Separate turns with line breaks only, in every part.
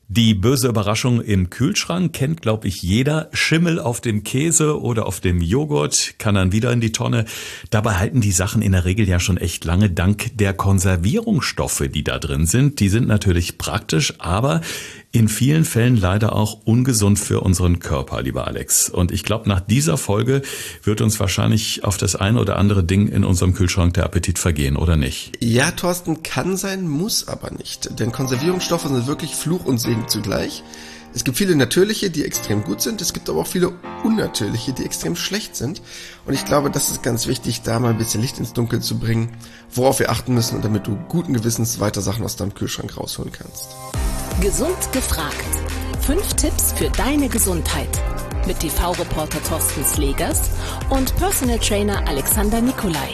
Die böse Überraschung im Kühlschrank kennt, glaube ich, jeder. Schimmel auf dem Käse oder auf dem Joghurt kann dann wieder in die Tonne. Dabei halten die Sachen in der Regel ja schon echt lange, dank der Konservierungsstoffe, die da drin sind. Die sind natürlich praktisch, aber in vielen Fällen leider auch ungesund für unseren Körper, lieber Alex. Und ich glaube, nach dieser Folge wird uns wahrscheinlich auf das eine oder andere Ding in unserem Kühlschrank der Appetit vergehen, oder nicht?
Ja, Thorsten, kann sein, muss aber nicht. Denn Konservierungsstoffe sind wirklich Fluch und Segen zugleich. Es gibt viele natürliche, die extrem gut sind. Es gibt aber auch viele unnatürliche, die extrem schlecht sind. Und ich glaube, das ist ganz wichtig, da mal ein bisschen Licht ins Dunkel zu bringen, worauf wir achten müssen, und damit du guten Gewissens weiter Sachen aus deinem Kühlschrank rausholen kannst.
Gesund gefragt. 5 Tipps für deine Gesundheit. Mit TV-Reporter Thorsten Slegers und Personal Trainer Alexander Nikolai.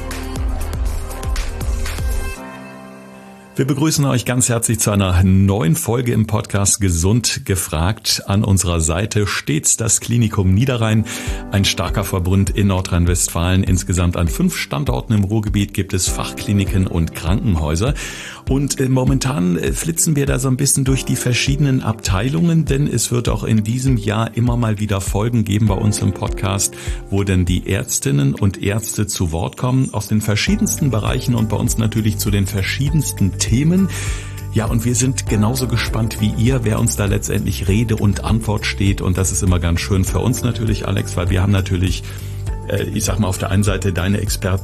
Wir begrüßen euch ganz herzlich zu einer neuen Folge im Podcast Gesund gefragt. An unserer Seite stets das Klinikum Niederrhein, ein starker Verbund in Nordrhein-Westfalen. Insgesamt an 5 Standorten im Ruhrgebiet gibt es Fachkliniken und Krankenhäuser. Und momentan flitzen wir da so ein bisschen durch die verschiedenen Abteilungen, denn es wird auch in diesem Jahr immer mal wieder Folgen geben bei uns im Podcast, wo dann die Ärztinnen und Ärzte zu Wort kommen aus den verschiedensten Bereichen und bei uns natürlich zu den verschiedensten Themen. Ja, und wir sind genauso gespannt wie ihr, wer uns da letztendlich Rede und Antwort steht. Und das ist immer ganz schön für uns natürlich, Alex, weil wir haben natürlich, ich sag mal, auf der einen Seite deine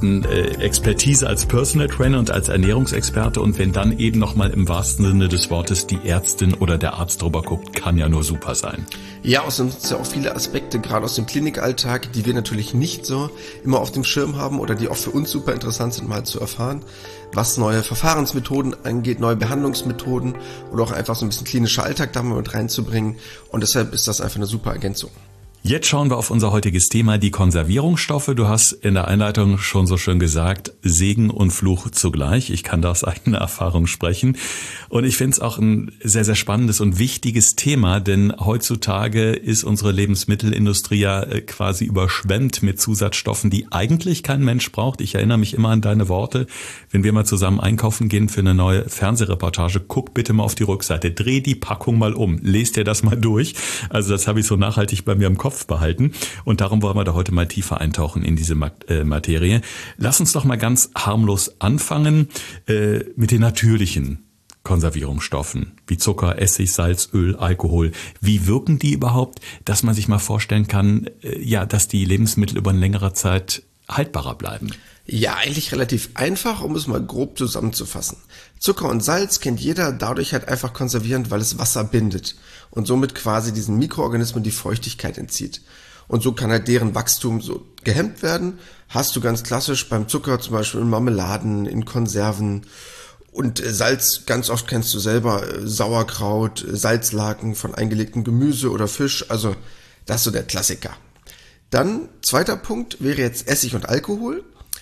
Expertise als Personal Trainer und als Ernährungsexperte, und wenn dann eben nochmal im wahrsten Sinne des Wortes die Ärztin oder der Arzt drüber guckt, kann ja nur super sein.
Ja, außerdem sind es ja auch viele Aspekte, gerade aus dem Klinikalltag, die wir natürlich nicht so immer auf dem Schirm haben oder die auch für uns super interessant sind, mal zu erfahren, was neue Verfahrensmethoden angeht, neue Behandlungsmethoden oder auch einfach so ein bisschen klinischer Alltag da mal mit reinzubringen, und deshalb ist das einfach eine super Ergänzung.
Jetzt schauen wir auf unser heutiges Thema, die Konservierungsstoffe. Du hast in der Einleitung schon so schön gesagt, Segen und Fluch zugleich. Ich kann da aus eigener Erfahrung sprechen. Und ich finde es auch ein sehr, sehr spannendes und wichtiges Thema, denn heutzutage ist unsere Lebensmittelindustrie ja quasi überschwemmt mit Zusatzstoffen, die eigentlich kein Mensch braucht. Ich erinnere mich immer an deine Worte, wenn wir mal zusammen einkaufen gehen für eine neue Fernsehreportage. Guck bitte mal auf die Rückseite, dreh die Packung mal um, lest dir das mal durch. Also das habe ich so nachhaltig bei mir im Kopf behalten, und darum wollen wir da heute mal tiefer eintauchen in diese Materie. Lass uns doch mal ganz harmlos anfangen mit den natürlichen Konservierungsstoffen wie Zucker, Essig, Salz, Öl, Alkohol. Wie wirken die überhaupt, dass man sich mal vorstellen kann, dass die Lebensmittel über eine längere Zeit haltbarer bleiben?
Ja, eigentlich relativ einfach, um es mal grob zusammenzufassen. Zucker und Salz kennt jeder, dadurch halt einfach konservierend, weil es Wasser bindet und somit quasi diesen Mikroorganismen die Feuchtigkeit entzieht. Und so kann halt deren Wachstum so gehemmt werden. Hast du ganz klassisch beim Zucker zum Beispiel in Marmeladen, in Konserven, und Salz, ganz oft kennst du selber Sauerkraut, Salzlaken von eingelegtem Gemüse oder Fisch, also das ist so der Klassiker. Dann, zweiter Punkt wäre jetzt Essig und Alkohol,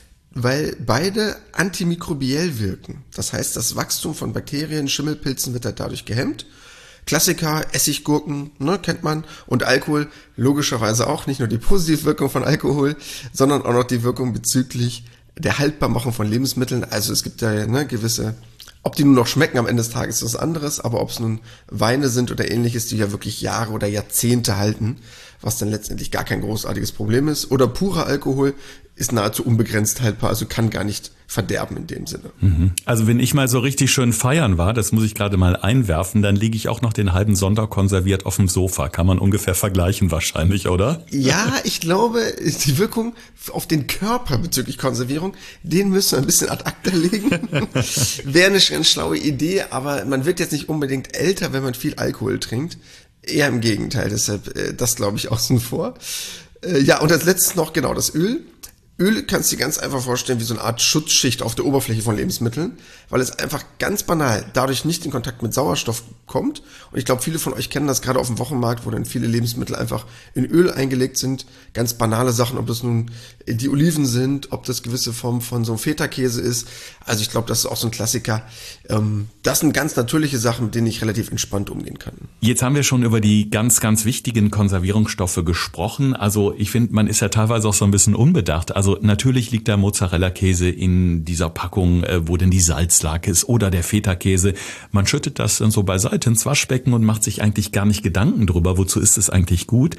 weil beide antimikrobiell wirken. Das heißt, das Wachstum von Bakterien, Schimmelpilzen wird halt dadurch gehemmt. Klassiker, Essiggurken, kennt man. Und Alkohol, logischerweise auch, nicht nur die positive Wirkung von Alkohol, sondern auch noch die Wirkung bezüglich der Haltbarmachung von Lebensmitteln. Also es gibt da gewisse, ob die nur noch schmecken am Ende des Tages, ist was anderes, aber ob es nun Weine sind oder ähnliches, die ja wirklich Jahre oder Jahrzehnte halten, was dann letztendlich gar kein großartiges Problem ist. Oder purer Alkohol ist nahezu unbegrenzt haltbar, also kann gar nicht verderben in dem Sinne.
Also wenn ich mal so richtig schön feiern war, das muss ich gerade mal einwerfen, dann liege ich auch noch den halben Sonntag konserviert auf dem Sofa. Kann man ungefähr vergleichen wahrscheinlich, oder?
Ja, ich glaube, die Wirkung auf den Körper bezüglich Konservierung, den müssen wir ein bisschen ad acta legen. Wäre eine ganz schlaue Idee, aber man wird jetzt nicht unbedingt älter, wenn man viel Alkohol trinkt. Eher im Gegenteil, deshalb das glaube ich außen vor. Ja, und als letztes noch genau das Öl. Öl kannst du dir ganz einfach vorstellen wie so eine Art Schutzschicht auf der Oberfläche von Lebensmitteln, weil es einfach ganz banal dadurch nicht in Kontakt mit Sauerstoff kommt. Und ich glaube, viele von euch kennen das gerade auf dem Wochenmarkt, wo dann viele Lebensmittel einfach in Öl eingelegt sind. Ganz banale Sachen, ob das nun die Oliven sind, ob das gewisse Formen von so einem Feta-Käse ist. Also ich glaube, das ist auch so ein Klassiker. Das sind ganz natürliche Sachen, mit denen ich relativ entspannt umgehen kann.
Jetzt haben wir schon über die ganz, ganz wichtigen Konservierungsstoffe gesprochen. Also ich finde, man ist ja teilweise auch so ein bisschen unbedacht. Also Also natürlich liegt der Mozzarella-Käse in dieser Packung, wo denn die Salzlake ist, oder der Feta-Käse. Man schüttet das dann so beiseite ins Waschbecken und macht sich eigentlich gar nicht Gedanken drüber, wozu ist es eigentlich gut.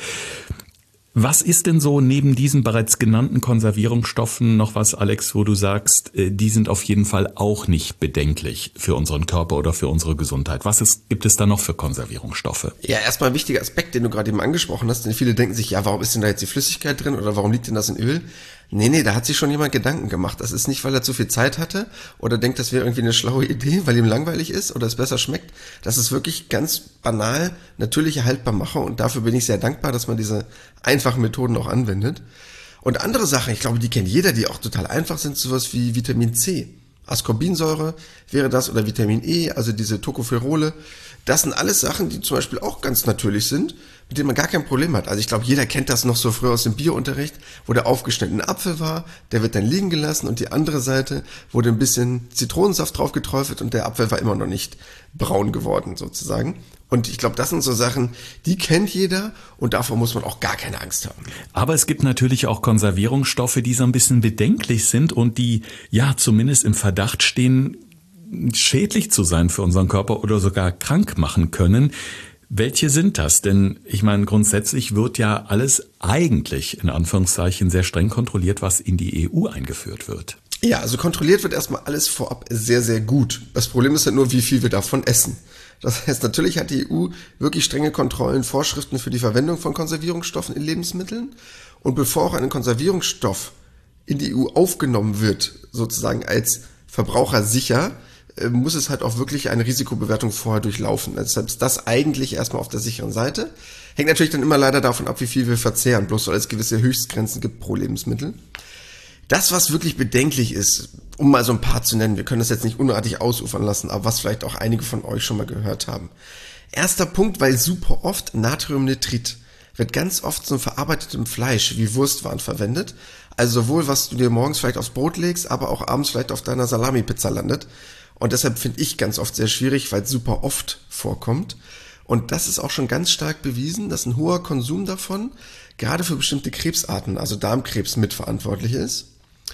Was ist denn so neben diesen bereits genannten Konservierungsstoffen noch was, Alex, wo du sagst, die sind auf jeden Fall auch nicht bedenklich für unseren Körper oder für unsere Gesundheit? Gibt es da noch für Konservierungsstoffe?
Ja, erstmal ein wichtiger Aspekt, den du gerade eben angesprochen hast, denn viele denken sich, ja, warum ist denn da jetzt die Flüssigkeit drin oder warum liegt denn das in Öl? Nee, da hat sich schon jemand Gedanken gemacht. Das ist nicht, weil er zu viel Zeit hatte oder denkt, das wäre irgendwie eine schlaue Idee, weil ihm langweilig ist oder es besser schmeckt. Das ist wirklich ganz banal natürliche Haltbarmacher und dafür bin ich sehr dankbar, dass man diese einfachen Methoden auch anwendet. Und andere Sachen, ich glaube, die kennt jeder, die auch total einfach sind, sowas wie Vitamin C. Ascorbinsäure wäre das oder Vitamin E, also diese Tocopherole. Das sind alles Sachen, die zum Beispiel auch ganz natürlich sind, mit denen man gar kein Problem hat. Also ich glaube, jeder kennt das noch so früher aus dem Biounterricht, wo der aufgeschnittene Apfel war, der wird dann liegen gelassen und die andere Seite wurde ein bisschen Zitronensaft drauf geträufelt und der Apfel war immer noch nicht braun geworden sozusagen. Und ich glaube, das sind so Sachen, die kennt jeder und davor muss man auch gar keine Angst haben.
Aber es gibt natürlich auch Konservierungsstoffe, die so ein bisschen bedenklich sind und die ja zumindest im Verdacht stehen, schädlich zu sein für unseren Körper oder sogar krank machen können. Welche sind das? Denn ich meine, grundsätzlich wird ja alles eigentlich in Anführungszeichen sehr streng kontrolliert, was in die EU eingeführt wird.
Ja, also kontrolliert wird erstmal alles vorab sehr, sehr gut. Das Problem ist ja nur, wie viel wir davon essen. Das heißt, natürlich hat die EU wirklich strenge Kontrollen, Vorschriften für die Verwendung von Konservierungsstoffen in Lebensmitteln. Und bevor auch ein Konservierungsstoff in die EU aufgenommen wird, sozusagen als Verbraucher sicher, muss es halt auch wirklich eine Risikobewertung vorher durchlaufen. Also deshalb ist das eigentlich erstmal auf der sicheren Seite. Hängt natürlich dann immer leider davon ab, wie viel wir verzehren, bloß weil es gewisse Höchstgrenzen gibt pro Lebensmittel. Das, was wirklich bedenklich ist, um mal so ein paar zu nennen, wir können das jetzt nicht unartig ausufern lassen, aber was vielleicht auch einige von euch schon mal gehört haben. Erster Punkt, weil super oft Natriumnitrit wird ganz oft zum verarbeitetem Fleisch wie Wurstwaren verwendet. Also sowohl, was du dir morgens vielleicht aufs Brot legst, aber auch abends vielleicht auf deiner Salami-Pizza landet. Und deshalb finde ich ganz oft sehr schwierig, weil es super oft vorkommt. Und das ist auch schon ganz stark bewiesen, dass ein hoher Konsum davon gerade für bestimmte Krebsarten, also Darmkrebs, mitverantwortlich ist.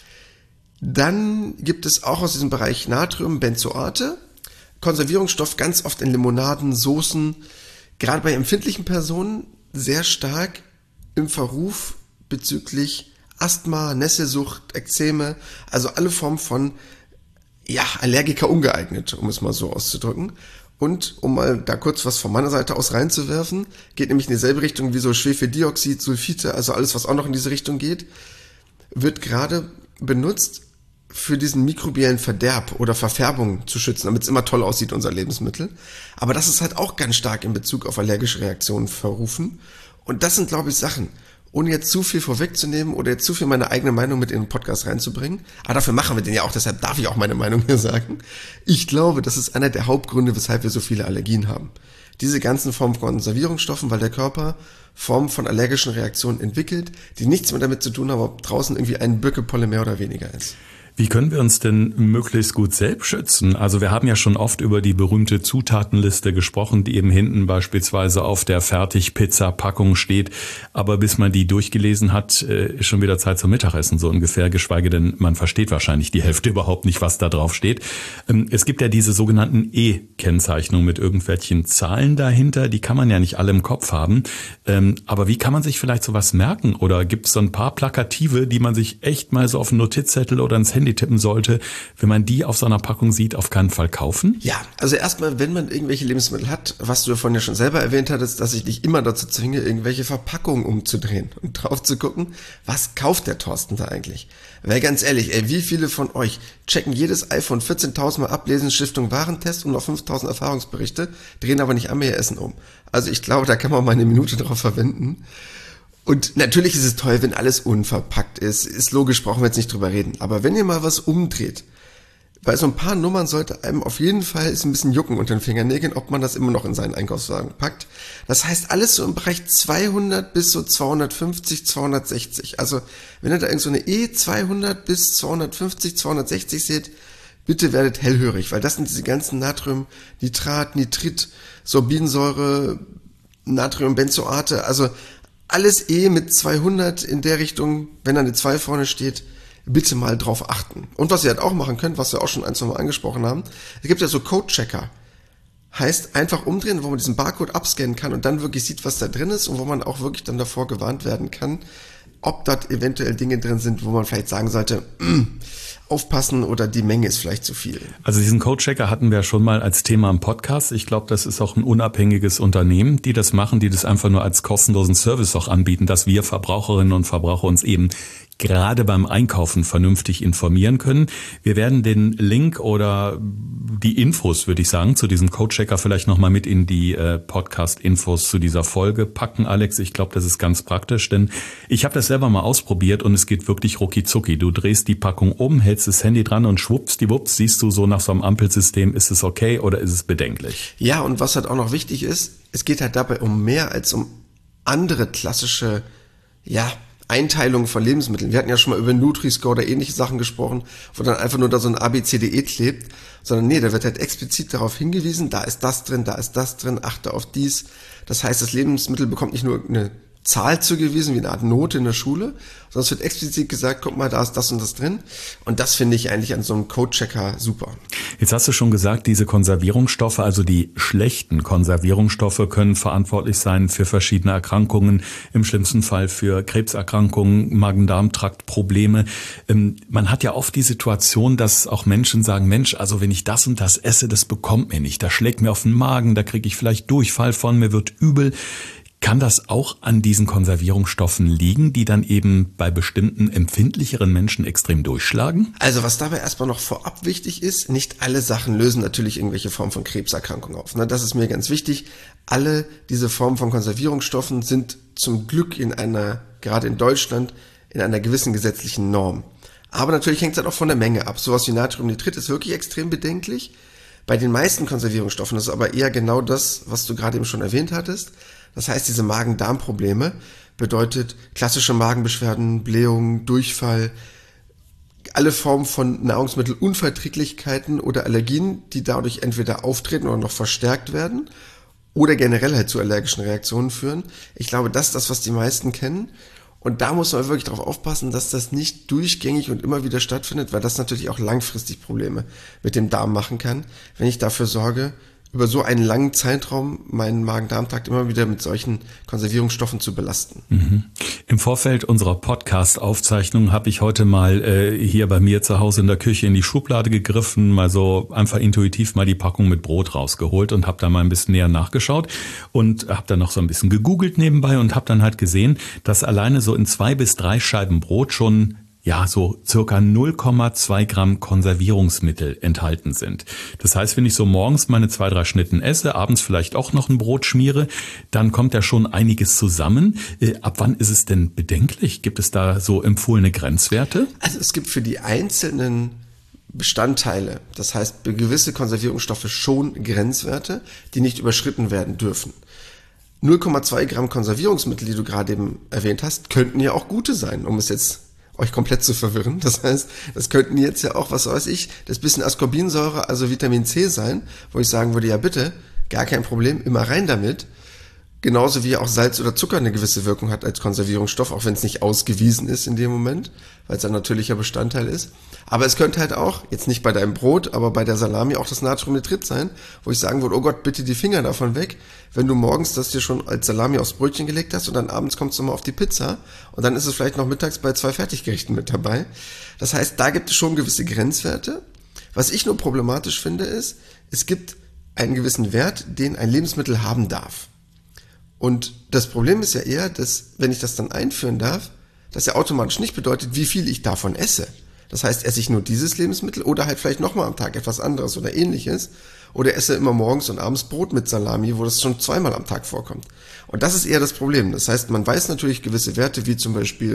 Dann gibt es auch aus diesem Bereich Natriumbenzoate, Konservierungsstoff ganz oft in Limonaden, Soßen, gerade bei empfindlichen Personen sehr stark im Verruf bezüglich Asthma, Nesselsucht, Ekzeme, also alle Formen von Allergiker ungeeignet, um es mal so auszudrücken. Und um mal da kurz was von meiner Seite aus reinzuwerfen, geht nämlich in dieselbe Richtung wie so Schwefeldioxid, Sulfite, also alles, was auch noch in diese Richtung geht, wird gerade benutzt für diesen mikrobiellen Verderb oder Verfärbung zu schützen, damit es immer toll aussieht, unser Lebensmittel. Aber das ist halt auch ganz stark in Bezug auf allergische Reaktionen verrufen. Und das sind, glaube ich, Sachen, ohne jetzt zu viel vorwegzunehmen oder jetzt zu viel meine eigene Meinung mit in den Podcast reinzubringen. Aber dafür machen wir den ja auch, deshalb darf ich auch meine Meinung hier sagen. Ich glaube, das ist einer der Hauptgründe, weshalb wir so viele Allergien haben. Diese ganzen Formen von Konservierungsstoffen, weil der Körper Formen von allergischen Reaktionen entwickelt, die nichts mehr damit zu tun haben, ob draußen irgendwie ein Birkepollen mehr oder weniger ist.
Wie können wir uns denn möglichst gut selbst schützen? Also wir haben ja schon oft über die berühmte Zutatenliste gesprochen, die eben hinten beispielsweise auf der Fertigpizza-Packung steht. Aber bis man die durchgelesen hat, ist schon wieder Zeit zum Mittagessen so ungefähr, geschweige denn, man versteht wahrscheinlich die Hälfte überhaupt nicht, was da drauf steht. Es gibt ja diese sogenannten E-Kennzeichnungen mit irgendwelchen Zahlen dahinter, die kann man ja nicht alle im Kopf haben. Aber wie kann man sich vielleicht sowas merken? Oder gibt es so ein paar Plakative, die man sich echt mal so auf einen Notizzettel oder ins Handy tippen sollte, wenn man die auf so einer Packung sieht, auf keinen Fall kaufen?
Ja, also erstmal, wenn man irgendwelche Lebensmittel hat, was du vorhin ja schon selber erwähnt hattest, dass ich dich immer dazu zwinge, irgendwelche Verpackungen umzudrehen und drauf zu gucken, was kauft der Thorsten da eigentlich? Weil ganz ehrlich, wie viele von euch checken jedes iPhone 14.000 Mal ab, lesen Stiftung Warentest und noch 5.000 Erfahrungsberichte, drehen aber nicht einmal ihr Essen um. Also ich glaube, da kann man mal eine Minute drauf verwenden. Und natürlich ist es toll, wenn alles unverpackt ist. Ist logisch, brauchen wir jetzt nicht drüber reden. Aber wenn ihr mal was umdreht, bei so ein paar Nummern sollte einem auf jeden Fall ein bisschen jucken unter den Fingernägeln, ob man das immer noch in seinen Einkaufswagen packt. Das heißt, alles so im Bereich 200 bis so 250, 260. Also, wenn ihr da irgend so eine E200 bis 250, 260 seht, bitte werdet hellhörig, weil das sind diese ganzen Natrium, Nitrat, Nitrit, Sorbinsäure, Natriumbenzoate, also alles mit 200 in der Richtung, wenn da eine 2 vorne steht, bitte mal drauf achten. Und was ihr halt auch machen könnt, was wir auch schon ein, zwei Mal angesprochen haben, es gibt ja so Code-Checker. Heißt, einfach umdrehen, wo man diesen Barcode abscannen kann und dann wirklich sieht, was da drin ist und wo man auch wirklich dann davor gewarnt werden kann, ob dort eventuell Dinge drin sind, wo man vielleicht sagen sollte, aufpassen oder die Menge ist vielleicht zu viel.
Also diesen Code-Checker hatten wir ja schon mal als Thema im Podcast. Ich glaube, das ist auch ein unabhängiges Unternehmen, die das machen, die das einfach nur als kostenlosen Service auch anbieten, dass wir Verbraucherinnen und Verbraucher uns eben gerade beim Einkaufen vernünftig informieren können. Wir werden den Link oder die Infos, würde ich sagen, zu diesem Code-Checker vielleicht nochmal mit in die Podcast-Infos zu dieser Folge packen, Alex. Ich glaube, das ist ganz praktisch, denn ich habe das selber mal ausprobiert und es geht wirklich rucki-zucki. Du drehst die Packung um, hältst das Handy dran und schwuppsdiwupps siehst du so nach so einem Ampelsystem, ist es okay oder ist es bedenklich?
Ja, und was halt auch noch wichtig ist, es geht halt dabei um mehr als um andere klassische, Einteilung von Lebensmitteln. Wir hatten ja schon mal über Nutri-Score oder ähnliche Sachen gesprochen, wo dann einfach nur da so ein ABCDE klebt, sondern nee, da wird halt explizit darauf hingewiesen, da ist das drin, achte auf dies. Das heißt, das Lebensmittel bekommt nicht nur eine Zahl zugewiesen, wie eine Art Note in der Schule, sondern es wird explizit gesagt, guck mal, da ist das und das drin. Und das finde ich eigentlich an so einem Code-Checker super.
Jetzt hast du schon gesagt, diese Konservierungsstoffe, also die schlechten Konservierungsstoffe, können verantwortlich sein für verschiedene Erkrankungen, im schlimmsten Fall für Krebserkrankungen, Magen-Darm-Trakt-Probleme. Man hat ja oft die Situation, dass auch Menschen sagen, Mensch, also wenn ich das und das esse, das bekommt mir nicht, das schlägt mir auf den Magen, da kriege ich vielleicht Durchfall von, mir wird übel. Kann das auch an diesen Konservierungsstoffen liegen, die dann eben bei bestimmten empfindlicheren Menschen extrem durchschlagen?
Also was dabei erstmal noch vorab wichtig ist, nicht alle Sachen lösen natürlich irgendwelche Formen von Krebserkrankungen auf. Das ist mir ganz wichtig. Alle diese Formen von Konservierungsstoffen sind zum Glück gerade in Deutschland, in einer gewissen gesetzlichen Norm. Aber natürlich hängt es halt auch von der Menge ab. Sowas wie Natriumnitrit ist wirklich extrem bedenklich. Bei den meisten Konservierungsstoffen ist es aber eher genau das, was du gerade eben schon erwähnt hattest. Das heißt, diese Magen-Darm-Probleme bedeutet klassische Magenbeschwerden, Blähungen, Durchfall, alle Formen von Nahrungsmittelunverträglichkeiten oder Allergien, die dadurch entweder auftreten oder noch verstärkt werden oder generell halt zu allergischen Reaktionen führen. Ich glaube, das ist das, was die meisten kennen. Und da muss man wirklich darauf aufpassen, dass das nicht durchgängig und immer wieder stattfindet, weil das natürlich auch langfristig Probleme mit dem Darm machen kann, wenn ich dafür sorge, über so einen langen Zeitraum meinen Magen-Darm-Trakt immer wieder mit solchen Konservierungsstoffen zu belasten.
Mhm. Im Vorfeld unserer Podcast-Aufzeichnung habe ich heute mal hier bei mir zu Hause in der Küche in die Schublade gegriffen, mal so einfach intuitiv mal die Packung mit Brot rausgeholt und habe da mal ein bisschen näher nachgeschaut und habe dann noch so ein bisschen gegoogelt nebenbei und habe dann halt gesehen, dass alleine so in 2 bis 3 Scheiben Brot schon so circa 0,2 Gramm Konservierungsmittel enthalten sind. Das heißt, wenn ich so morgens meine 2, 3 Schnitten esse, abends vielleicht auch noch ein Brot schmiere, dann kommt da schon einiges zusammen. Ab wann ist es denn bedenklich? Gibt es da so empfohlene Grenzwerte?
Also es gibt für die einzelnen Bestandteile, das heißt gewisse Konservierungsstoffe schon Grenzwerte, die nicht überschritten werden dürfen. 0,2 Gramm Konservierungsmittel, die du gerade eben erwähnt hast, könnten ja auch gute sein, um es jetzt euch komplett zu verwirren. Das heißt, das könnten jetzt ja auch, was weiß ich, das bisschen Ascorbinsäure, also Vitamin C sein, wo ich sagen würde, ja bitte, gar kein Problem, immer rein damit. Genauso wie auch Salz oder Zucker eine gewisse Wirkung hat als Konservierungsstoff, auch wenn es nicht ausgewiesen ist in dem Moment, weil es ein natürlicher Bestandteil ist. Aber es könnte halt auch, jetzt nicht bei deinem Brot, aber bei der Salami auch das Natriumnitrit sein, wo ich sagen würde, oh Gott, bitte die Finger davon weg, wenn du morgens das dir schon als Salami aufs Brötchen gelegt hast und dann abends kommst du mal auf die Pizza und dann ist es vielleicht noch mittags bei 2 Fertiggerichten mit dabei. Das heißt, da gibt es schon gewisse Grenzwerte. Was ich nur problematisch finde ist, es gibt einen gewissen Wert, den ein Lebensmittel haben darf. Und das Problem ist ja eher, dass, wenn ich das dann einführen darf, das ja automatisch nicht bedeutet, wie viel ich davon esse. Das heißt, esse ich nur dieses Lebensmittel oder halt vielleicht nochmal am Tag etwas anderes oder ähnliches oder esse immer morgens und abends Brot mit Salami, wo das schon 2-mal am Tag vorkommt. Und das ist eher das Problem. Das heißt, man weiß natürlich gewisse Werte, wie zum Beispiel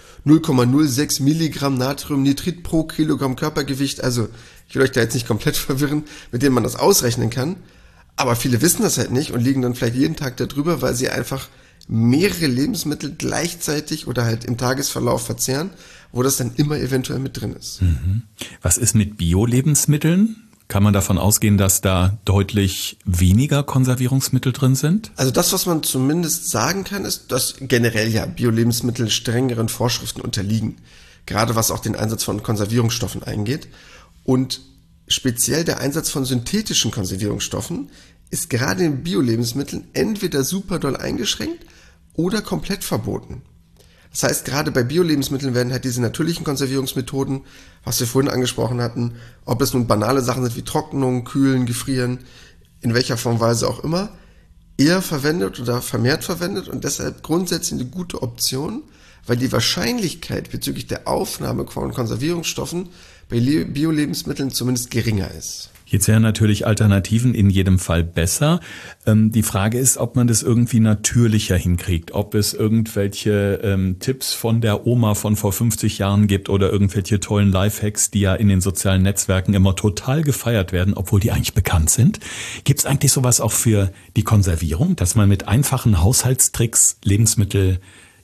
0,06 Milligramm Natriumnitrit pro Kilogramm Körpergewicht. Also ich will euch da jetzt nicht komplett verwirren, mit denen man das ausrechnen kann. Aber viele wissen das halt nicht und liegen dann vielleicht jeden Tag da drüber, weil sie einfach mehrere Lebensmittel gleichzeitig oder halt im Tagesverlauf verzehren, wo das dann immer eventuell mit drin ist.
Mhm. Was ist mit Bio-Lebensmitteln? Kann man davon ausgehen, dass da deutlich weniger Konservierungsmittel drin sind?
Also das, was man zumindest sagen kann, ist, dass generell ja Bio-Lebensmittel strengeren Vorschriften unterliegen. Gerade was auch den Einsatz von Konservierungsstoffen eingeht. Und speziell der Einsatz von synthetischen Konservierungsstoffen ist gerade in Bio-Lebensmitteln entweder super doll eingeschränkt oder komplett verboten. Das heißt, gerade bei Bio-Lebensmitteln werden halt diese natürlichen Konservierungsmethoden, was wir vorhin angesprochen hatten, ob es nun banale Sachen sind wie Trocknung, Kühlen, Gefrieren, in welcher Form Weise auch immer, eher verwendet oder vermehrt verwendet und deshalb grundsätzlich eine gute Option, weil die Wahrscheinlichkeit bezüglich der Aufnahme von Konservierungsstoffen bei Bio-Lebensmitteln zumindest geringer ist.
Jetzt wären natürlich Alternativen in jedem Fall besser. Die Frage ist, ob man das irgendwie natürlicher hinkriegt, ob es irgendwelche Tipps von der Oma von vor 50 Jahren gibt oder irgendwelche tollen Lifehacks, die ja in den sozialen Netzwerken immer total gefeiert werden, obwohl die eigentlich bekannt sind. Gibt es eigentlich sowas auch für die Konservierung, dass man mit einfachen Haushaltstricks Lebensmittel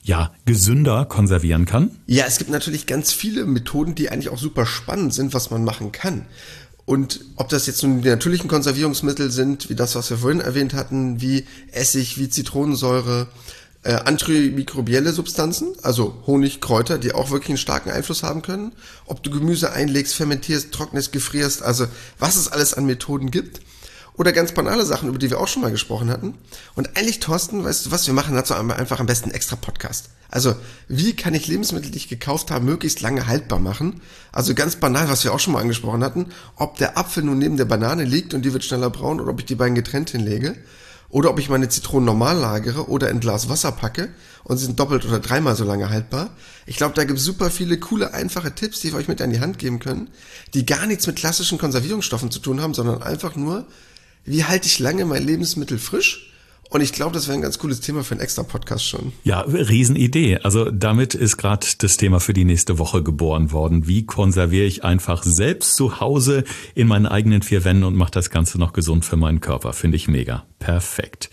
gesünder konservieren kann?
Ja, es gibt natürlich ganz viele Methoden, die eigentlich auch super spannend sind, was man machen kann. Und ob das jetzt nun die natürlichen Konservierungsmittel sind, wie das, was wir vorhin erwähnt hatten, wie Essig, wie Zitronensäure, antimikrobielle Substanzen, also Honig, Kräuter, die auch wirklich einen starken Einfluss haben können, ob du Gemüse einlegst, fermentierst, trocknest, gefrierst, also was es alles an Methoden gibt. Oder ganz banale Sachen, über die wir auch schon mal gesprochen hatten. Und eigentlich, Thorsten, weißt du was, wir machen dazu einfach am besten einen extra Podcast. Also, wie kann ich Lebensmittel, die ich gekauft habe, möglichst lange haltbar machen? Also ganz banal, was wir auch schon mal angesprochen hatten, ob der Apfel nun neben der Banane liegt und die wird schneller braun oder ob ich die beiden getrennt hinlege. Oder ob ich meine Zitronen normal lagere oder in Glas Wasser packe und sie sind doppelt oder dreimal so lange haltbar. Ich glaube, da gibt es super viele coole, einfache Tipps, die wir euch mit an die Hand geben können, die gar nichts mit klassischen Konservierungsstoffen zu tun haben, sondern einfach nur, wie halte ich lange mein Lebensmittel frisch? Und ich glaube, das wäre ein ganz cooles Thema für einen extra Podcast schon.
Ja, Riesenidee. Also damit ist gerade das Thema für die nächste Woche geboren worden. Wie konserviere ich einfach selbst zu Hause in meinen eigenen vier Wänden und mache das Ganze noch gesund für meinen Körper? Finde ich mega. Perfekt.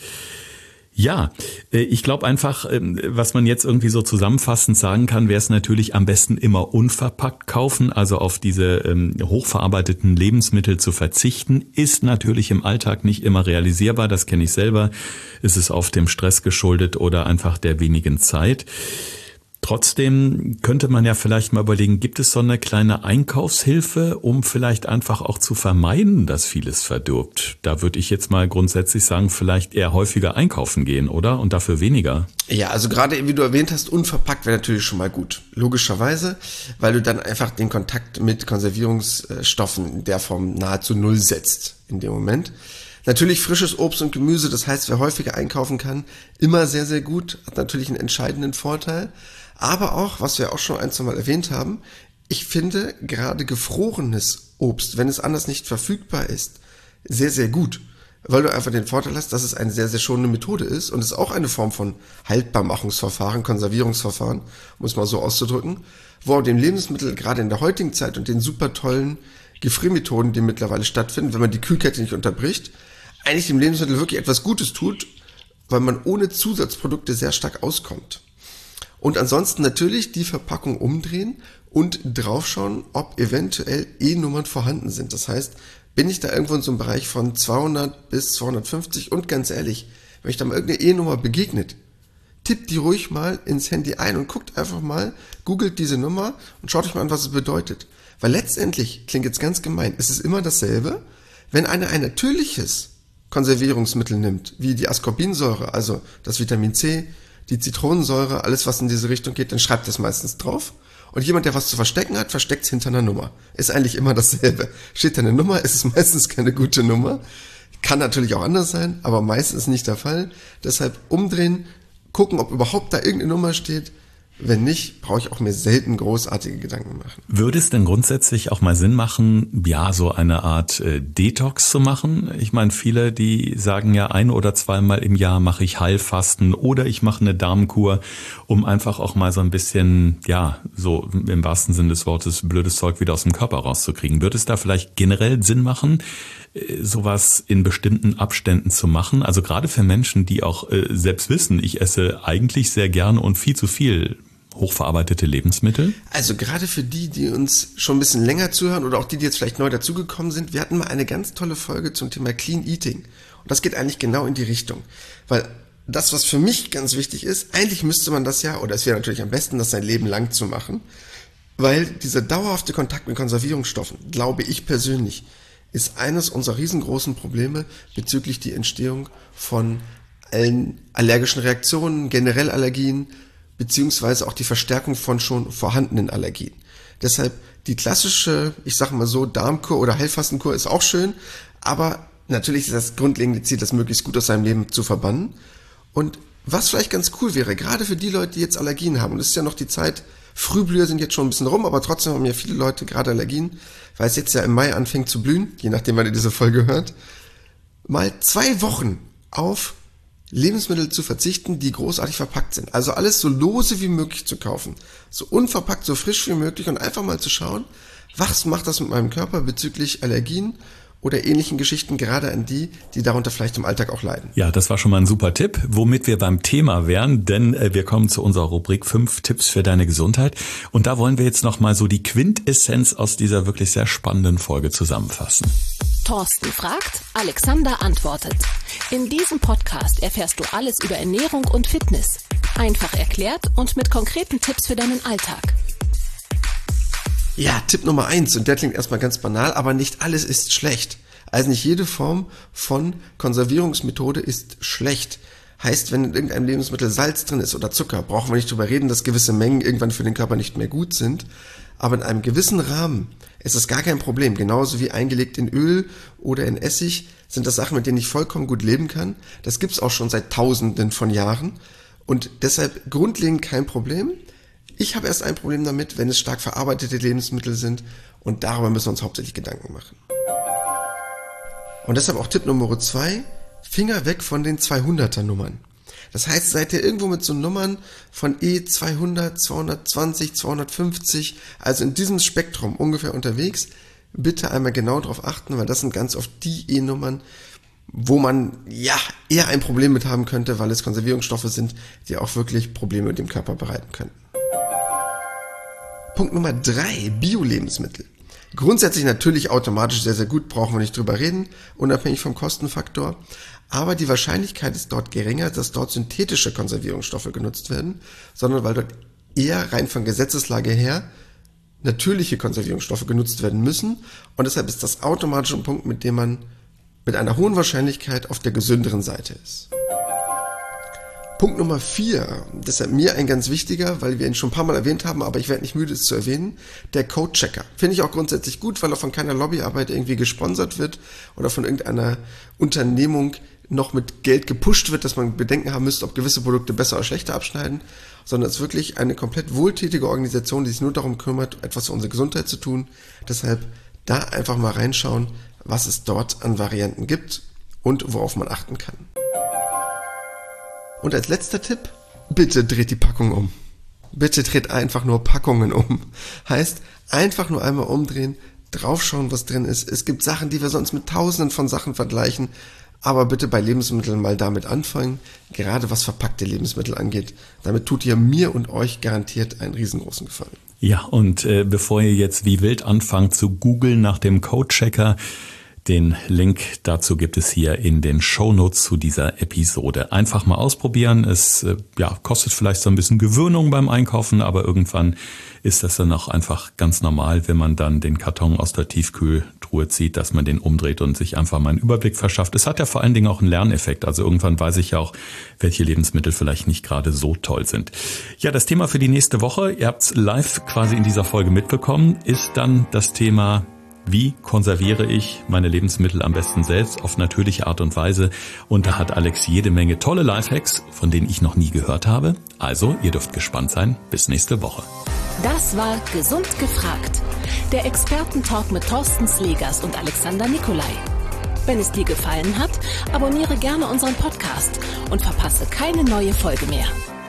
Ja, ich glaube einfach, was man jetzt irgendwie so zusammenfassend sagen kann, wäre es natürlich am besten immer unverpackt kaufen, also auf diese hochverarbeiteten Lebensmittel zu verzichten, ist natürlich im Alltag nicht immer realisierbar, das kenne ich selber, ist es oft dem Stress geschuldet oder einfach der wenigen Zeit. Trotzdem könnte man ja vielleicht mal überlegen, gibt es so eine kleine Einkaufshilfe, um vielleicht einfach auch zu vermeiden, dass vieles verdirbt? Da würde ich jetzt mal grundsätzlich sagen, vielleicht eher häufiger einkaufen gehen, oder? Und dafür weniger.
Ja, also gerade wie du erwähnt hast, unverpackt wäre natürlich schon mal gut. Logischerweise, weil du dann einfach den Kontakt mit Konservierungsstoffen in der Form nahezu null setzt in dem Moment. Natürlich frisches Obst und Gemüse, das heißt, wer häufiger einkaufen kann, immer sehr, sehr gut, hat natürlich einen entscheidenden Vorteil. Aber auch, was wir auch schon ein, zwei Mal erwähnt haben, ich finde gerade gefrorenes Obst, wenn es anders nicht verfügbar ist, sehr, sehr gut. Weil du einfach den Vorteil hast, dass es eine sehr, sehr schonende Methode ist und es ist auch eine Form von Haltbarmachungsverfahren, Konservierungsverfahren, um es mal so auszudrücken, wo dem Lebensmittel gerade in der heutigen Zeit und den super tollen Gefriermethoden, die mittlerweile stattfinden, wenn man die Kühlkette nicht unterbricht, eigentlich dem Lebensmittel wirklich etwas Gutes tut, weil man ohne Zusatzprodukte sehr stark auskommt. Und ansonsten natürlich die Verpackung umdrehen und draufschauen, ob eventuell E-Nummern vorhanden sind. Das heißt, bin ich da irgendwo in so einem Bereich von 200 bis 250 und ganz ehrlich, wenn euch da mal irgendeine E-Nummer begegnet, tippt die ruhig mal ins Handy ein und guckt einfach mal, googelt diese Nummer und schaut euch mal an, was es bedeutet. Weil letztendlich, klingt jetzt ganz gemein, es ist immer dasselbe, wenn einer ein natürliches Konservierungsmittel nimmt, wie die Ascorbinsäure, also das Vitamin C, die Zitronensäure, alles was in diese Richtung geht, dann schreibt das meistens drauf. Und jemand, der was zu verstecken hat, versteckt es hinter einer Nummer. Ist eigentlich immer dasselbe. Steht da eine Nummer, ist es meistens keine gute Nummer. Kann natürlich auch anders sein, aber meistens nicht der Fall. Deshalb umdrehen, gucken, ob überhaupt da irgendeine Nummer steht. Wenn nicht, brauche ich auch mir selten großartige Gedanken machen.
Würde es denn grundsätzlich auch mal Sinn machen, ja, so eine Art Detox zu machen? Ich meine, viele, die sagen ja, 1 oder 2 Mal im Jahr mache ich Heilfasten oder ich mache eine Darmkur, um einfach auch mal so ein bisschen, ja, so im wahrsten Sinne des Wortes, blödes Zeug wieder aus dem Körper rauszukriegen. Würde es da vielleicht generell Sinn machen, sowas in bestimmten Abständen zu machen? Also gerade für Menschen, die auch selbst wissen, ich esse eigentlich sehr gerne und viel zu viel. hochverarbeitete Lebensmittel?
Also gerade für die uns schon ein bisschen länger zuhören oder auch die jetzt vielleicht neu dazugekommen sind, wir hatten mal eine ganz tolle Folge zum Thema Clean Eating. Und das geht eigentlich genau in die Richtung. Weil das, was für mich ganz wichtig ist, eigentlich müsste man das ja, oder es wäre natürlich am besten, das sein Leben lang zu machen, weil dieser dauerhafte Kontakt mit Konservierungsstoffen, glaube ich persönlich, ist eines unserer riesengroßen Probleme bezüglich die Entstehung von allen allergischen Reaktionen, generell Allergien, beziehungsweise auch die Verstärkung von schon vorhandenen Allergien. Deshalb die klassische, ich sage mal so, Darmkur oder Heilfastenkur ist auch schön, aber natürlich ist das grundlegende Ziel, das möglichst gut aus seinem Leben zu verbannen. Und was vielleicht ganz cool wäre, gerade für die Leute, die jetzt Allergien haben, und es ist ja noch die Zeit, Frühblüher sind jetzt schon ein bisschen rum, aber trotzdem haben ja viele Leute gerade Allergien, weil es jetzt ja im Mai anfängt zu blühen, je nachdem, wann ihr diese Folge hört, mal 2 Wochen auf Lebensmittel zu verzichten, die großartig verpackt sind. Also alles so lose wie möglich zu kaufen, so unverpackt, so frisch wie möglich und einfach mal zu schauen, was macht das mit meinem Körper bezüglich Allergien oder ähnlichen Geschichten, gerade an die darunter vielleicht im Alltag auch leiden.
Ja, das war schon mal ein super Tipp, womit wir beim Thema wären, denn wir kommen zu unserer Rubrik 5 Tipps für deine Gesundheit. Und da wollen wir jetzt nochmal so die Quintessenz aus dieser wirklich sehr spannenden Folge zusammenfassen.
Thorsten fragt, Alexander antwortet. In diesem Podcast erfährst du alles über Ernährung und Fitness. Einfach erklärt und mit konkreten Tipps für deinen Alltag.
Ja, Tipp Nummer 1, und der klingt erstmal ganz banal, aber nicht alles ist schlecht. Also nicht jede Form von Konservierungsmethode ist schlecht. Heißt, wenn in irgendeinem Lebensmittel Salz drin ist oder Zucker, brauchen wir nicht drüber reden, dass gewisse Mengen irgendwann für den Körper nicht mehr gut sind. Aber in einem gewissen Rahmen ist das gar kein Problem. Genauso wie eingelegt in Öl oder in Essig sind das Sachen, mit denen ich vollkommen gut leben kann. Das gibt's auch schon seit Tausenden von Jahren. Und deshalb grundlegend kein Problem. Ich habe erst ein Problem damit, wenn es stark verarbeitete Lebensmittel sind, und darüber müssen wir uns hauptsächlich Gedanken machen. Und deshalb auch Tipp Nummer 2, Finger weg von den 200er Nummern. Das heißt, seid ihr irgendwo mit so Nummern von E200, 220, 250, also in diesem Spektrum ungefähr unterwegs, bitte einmal genau darauf achten, weil das sind ganz oft die E-Nummern, wo man ja eher ein Problem mit haben könnte, weil es Konservierungsstoffe sind, die auch wirklich Probleme mit dem Körper bereiten können. Punkt Nummer 3, Bio-Lebensmittel. Grundsätzlich natürlich automatisch sehr, sehr gut, brauchen wir nicht drüber reden, unabhängig vom Kostenfaktor. Aber die Wahrscheinlichkeit ist dort geringer, dass dort synthetische Konservierungsstoffe genutzt werden, sondern weil dort eher rein von Gesetzeslage her natürliche Konservierungsstoffe genutzt werden müssen. Und deshalb ist das automatisch ein Punkt, mit dem man mit einer hohen Wahrscheinlichkeit auf der gesünderen Seite ist. Punkt Nummer 4, deshalb mir ein ganz wichtiger, weil wir ihn schon ein paar Mal erwähnt haben, aber ich werde nicht müde, es zu erwähnen, der Code-Checker. Finde ich auch grundsätzlich gut, weil er von keiner Lobbyarbeit irgendwie gesponsert wird oder von irgendeiner Unternehmung noch mit Geld gepusht wird, dass man Bedenken haben müsste, ob gewisse Produkte besser oder schlechter abschneiden, sondern es ist wirklich eine komplett wohltätige Organisation, die sich nur darum kümmert, etwas für unsere Gesundheit zu tun. Deshalb da einfach mal reinschauen, was es dort an Varianten gibt und worauf man achten kann. Und als letzter Tipp, bitte dreht die Packung um. Bitte dreht einfach nur Packungen um. Heißt, einfach nur einmal umdrehen, draufschauen, was drin ist. Es gibt Sachen, die wir sonst mit Tausenden von Sachen vergleichen, aber bitte bei Lebensmitteln mal damit anfangen, gerade was verpackte Lebensmittel angeht. Damit tut ihr mir und euch garantiert einen riesengroßen Gefallen.
Ja, und bevor ihr jetzt wie wild anfangt zu googeln nach dem Code-Checker, den Link dazu gibt es hier in den Shownotes zu dieser Episode. Einfach mal ausprobieren. Es kostet vielleicht so ein bisschen Gewöhnung beim Einkaufen, aber irgendwann ist das dann auch einfach ganz normal, wenn man dann den Karton aus der Tiefkühltruhe zieht, dass man den umdreht und sich einfach mal einen Überblick verschafft. Es hat ja vor allen Dingen auch einen Lerneffekt. Also irgendwann weiß ich ja auch, welche Lebensmittel vielleicht nicht gerade so toll sind. Ja, das Thema für die nächste Woche, ihr habt es live quasi in dieser Folge mitbekommen, ist dann das Thema: Wie konserviere ich meine Lebensmittel am besten selbst auf natürliche Art und Weise? Und da hat Alex jede Menge tolle Lifehacks, von denen ich noch nie gehört habe. Also, ihr dürft gespannt sein. Bis nächste Woche.
Das war Gesund gefragt. Der Expertentalk mit Thorsten Slegers und Alexander Nikolai. Wenn es dir gefallen hat, abonniere gerne unseren Podcast und verpasse keine neue Folge mehr.